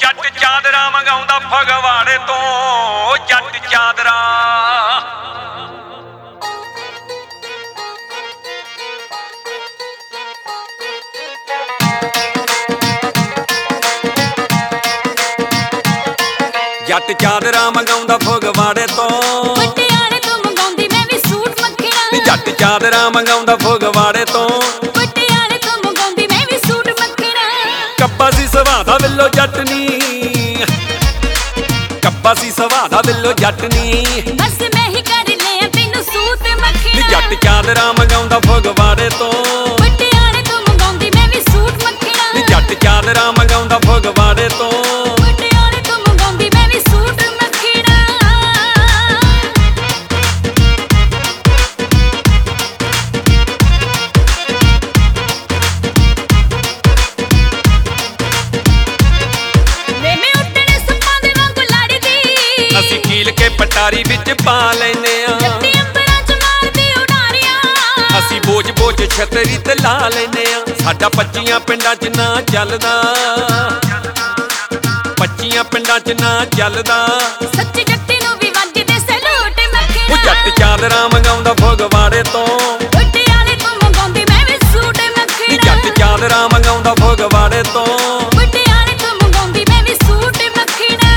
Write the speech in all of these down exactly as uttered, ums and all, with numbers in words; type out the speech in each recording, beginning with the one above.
ਜੱਟ ਚਾਦਰਾ ਮੰਗਾਉਂਦਾ ਫਗਵਾੜੇ ਤੋਂ ਜੱਟ ਚਾਦਰਾ। ਜੱਟ ਚਾਦਰਾ ਮੰਗਾਉਂਦਾ ਫਗਵਾੜੇ ਤੋਂ ਪਟਿਆਲੇ ਤੋਂ ਮੰਗਾਉਂਦੀ ਮੈਂ ਵੀ ਸੂਟ ਮੱਖਣਾ। ਜੱਟ ਚਾਦਰਾ ਮੰਗਾਉਂਦਾ ਫਗਵਾੜੇ ਤੋਂ ਪਟਿਆਲੇ ਤੋਂ ਮੰਗਾਉਂਦੀ ਮੈਂ ਵੀ ਸੂਟ ਮੱਖਣਾ। ਕੱਪਾ ਸੀ ਸੁਭਾਅ ਦਾ ਬਿੱਲੋ ਜੱਟ ਨੀ, ਕੱਪਾ ਸੀ ਸੁਭਾਅ ਦਾ ਬਿੱਲੋ ਜੱਟ ਨੀ। ਬਸ ਮੈਂ ਹੀ ਕਰ ਲਿਆ ਤੈਨੂੰ ਸੂਟ ਮੱਖਣਾ। ਜੱਟ ਚਾਦਰਾ ਮੰਗਾਉਂਦਾ ਫਗਵਾੜੇ ਤੋਂ ਪਟਿਆਲੇ ਤੋਂ ਮੰਗਾਉਂਦੀ ਮੈਂ ਵੀ ਸੂਟ ਮੱਖਣਾ। ਜੱਟ ਚਾਦਰਾ ਮੰਗਾਉਂਦਾ ਫਗਵਾੜੇ ਤੋਂ ਪਟਿਆਲੇ ਤੋਂ ਮੰਗਾਉਂਦੀ ਮੈਂ ਵੀ ਸੂਟ ਮੱਖਣਾ। ਵੇ ਮੈਂ ਉੱਡਣੇ ਸੱਪਾਂ ਦੇ ਵਾਂਗੂ ਲੜਦੀ, ਅਸੀਂ ਕੀਲ ਕੇ ਪਟਾਰੀ ਵਿੱਚ ਪਾ ਲੈਨੇ ਆ। ਜੱਟੀ ਅੰਬਰਾਂ ਚ ਮਾਰਦੀ ਉਡਾਰੀਆਂ, ਅਸੀਂ ਬੋਝ ਬੋਝ ਛਤਰੀ ਤੇ ਲਾ ਲੈਨੇ ਆ। ਸਾਡਾ ਪੱਚੀਆਂ ਪਿੰਡਾਂ 'ਚ ਨਾ ਚੱਲਦਾ, ਪੱਚੀਆਂ ਪਿੰਡਾਂ 'ਚ ਨਾ ਚੱਲਦਾ। ਸੱਚੀ ਜੱਟੀ ਨੂੰ ਵੀ ਵੱਜਦੇ ਸਲੂਟ ਮੱਖਣਾ। ਉਹ ਜੱਟ ਚਾਦਰਾ ਮੰਗਾਉਂਦਾ ਫਗਵਾੜੇ ਤੋਂ ਪਟਿਆਲੇ ਤੋਂ ਮੰਗਾਉਂਦੀ ਮੈਂ ਵੀ ਸੂਟ ਮੱਖਣਾ। ਜੱਟ ਚਾਦਰਾ ਮੰਗਾਉਂਦਾ ਫਗਵਾੜੇ ਤੋਂ ਪਟਿਆਲੇ ਤੋਂ ਮੰਗਾਉਂਦੀ ਮੈਂ ਵੀ ਸੂਟ ਮੱਖਣਾ।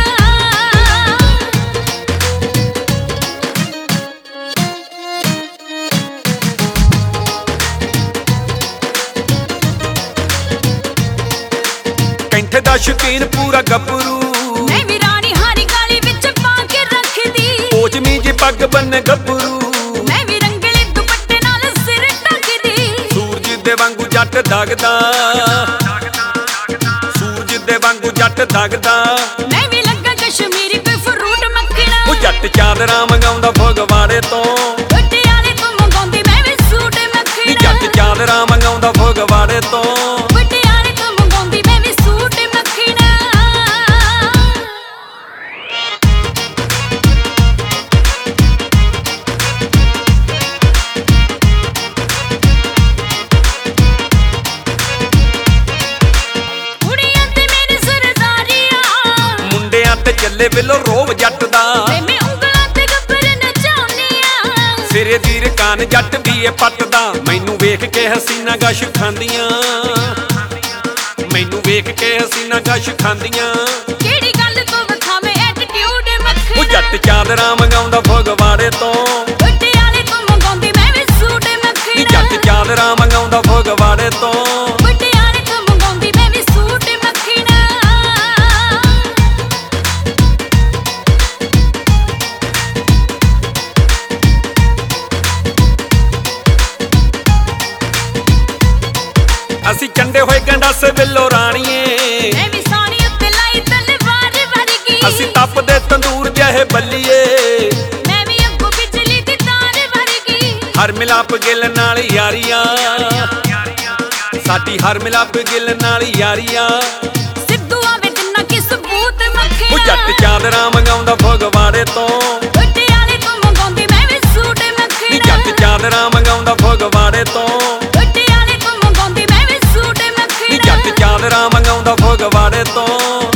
ਕੈਂਠੇ ਦਾ ਸ਼ੌਕੀਨ ਪੂਰਾ ਗੱਭਰੂ, ਮੈਂ ਵੀ ਰਾਣੀ ਹਾਰੀ ਗਾਲੀ ਵਿੱਚ ਪਾ ਕੇ ਰੱਖਦੀ। ਪੋਚਮੀ ਜੀ ਪੱਗ ਬੰਨੇ ਗੱਭਰੂ, ਮੈਂ ਵੀ ਰੰਗਲੇ ਦੁਪੱਟੇ ਨਾਲ ਸਿਰ ਢੱਕਦੀ। ਸੂਰਜ ਦੇ ਵਾਂਗੂ ਜੱਟ ਦਗਦਾ, ਸੂਰਜ ਦੇ ਵਾਂਗੂ ਜੱਟ ਦਗਦਾ। ਮੈਂ ਵੀ ਲੱਗਾ ਕਸ਼ਮੀਰੀ ਕੋਈ ਫਰੂਟ ਮੱਖਣਾ। ਉਹ ਜੱਟ ਚਾਦਰਾ ਮੰਗਾਉਂਦਾ ਫਗਵਾੜੇ ਤੋਂ ਪਟਿਆਲੇ ਤੋਂ ਮੰਗਾਉਂਦੀ ਮੈਂ ਵੀ ਸੂਟ ਮੱਖਣਾ। ਜੱਟ ਚਾਦਰਾ ਮੰਗਾਉਂਦਾ ਫਗਵਾੜੇ ਤੋਂ ਪਟਿਆਲੇ ਤੋਂ ਮੰਗਾਉਂਦੀ ਮੈਂ ਵੀ ਸੂਟ ਮੱਖਣਾ। ਕੁੜੀਆਂ ਤੇ ਮੇਰੇ ਸਰਦਾਰੀਆਂ, ਮੁੰਡਿਆਂ ਤੇ ਚੱਲੇ ਬਿੱਲੋ ਰੋਬ ਜੱਟ ਦਾ। ਵੇ ਮੈਂ ਉਂਗਲਾਂ ਤੇ ਗੱਭਰ ਨਚਾਉਂਦੀਆਂ, ਸਿਰੇ ਦੀ ਰਕਾਨ ਜੱਟ ਦੀ ਏ ਪੱਟਦਾ। ਮੈਨੂੰ ਵੇਖ ਕੇ ਹਸੀਨਾ ਗਸ਼ ਖਾਂਦੀਆਂ, ਮੈਨੂੰ ਵੇਖ ਕੇ ਹਸੀਨਾ ਗਸ਼ ਖਾਂਦੀਆਂ। ਕਿਹੜੀ ਗੱਲ ਤੋਂ ਵਿਖਾਵੇਂ ਐਟੀਟਿਊਡ ਉਹ ਮੱਖਣਾ। ਜੱਟ ਚਾਦਰਾ ਮੰਗਾਉਂਦਾ ਫਗਵਾੜੇ ਤੋਂ ਪਟਿਆਲੇ ਤੋਂ ਮੰਗਾਉਂਦੀ ਮੈਂ ਵੀ ਸੂਟ ਮੱਖਣਾ। ਜੱਟ ਚਾਦਰਾ ਮੰਗਾਉਂਦਾ ਫਗਵਾੜੇ ਤੋਂ ਪਟਿਆਲੇ ਤੋਂ ਮੰਗਾਉਂਦੀ ਮੈਂ ਵੀ ਸੂਟ ਮੱਖਣਾ। ਅਸੀਂ ਚੰਡੇ ਹੋਏ ਗੰਡਾਸੇ ਬਿੱਲੋ ਰਾਣੀਏ, ਮੈਂ ਵੀ ਸਾਣੀ ਉੱਤੇ ਲਾਈ ਤਲਵਾਰ ਵਰਗੀ। ਅਸੀਂ ਤਪਦੇ ਤੰਦੂਰ ਜਿਹੇ ਬੱਲੀਏ। ਮੈਂ ਵੀ ਅੱਗੋਂ ਬਿਜਲੀ ਦੀ ਤਾਰ ਵਰਗੀ। ਹਰ ਮਿਲਾਪ ਗਿੱਲ ਨਾਲ ਯਾਰੀਆਂ, ਸਾਡੀ ਹਰ ਮਿਲਾਪ ਗਿੱਲ ਨਾਲ ਯਾਰੀਆਂ। ਸਿੱਧੂ ਆਵੇ ਜਿੰਨਾ ਕਿ ਸਬੂਤ ਮੱਖਣਾ। ਉਹ ਜੱਟ ਚਾਦਰਾ ਮੰਗਾਉਂਦਾ ਫਗਵਾੜੇ ਤੋਂ ਪਟਿਆਲੇ ਤੋਂ ਮੰਗਾਉਂਦੀ ਮੈਂ ਵੀ ਸੂਟ ਮੱਖਣਾ। ਜੱਟ ਚਾਦਰਾ ਮੰਗਾਉਂਦਾ ਫਗਵਾੜੇ ਤੋਂ ਪਟਿਆਲੇ ਤੋਂ ਮੰਗਾਉਂਦੀ ਮੈਂ ਵੀ ਸੂਟ ਮੱਖਣਾ। ਜੱਟ ਚਾਦਰਾ ਮੰਗਾਉਂਦਾ ਫਗਵਾੜੇ ਤੋਂ